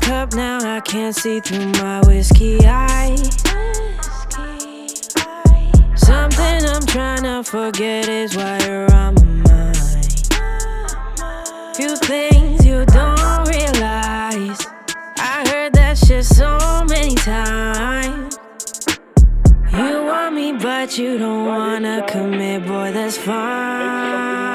cup now, I can't see through my whiskey eyes. Something I'm trying to forget is why you're on my mind. Few things you don't realize, I heard that shit so many times. You want me but you don't wanna commit, boy, that's fine.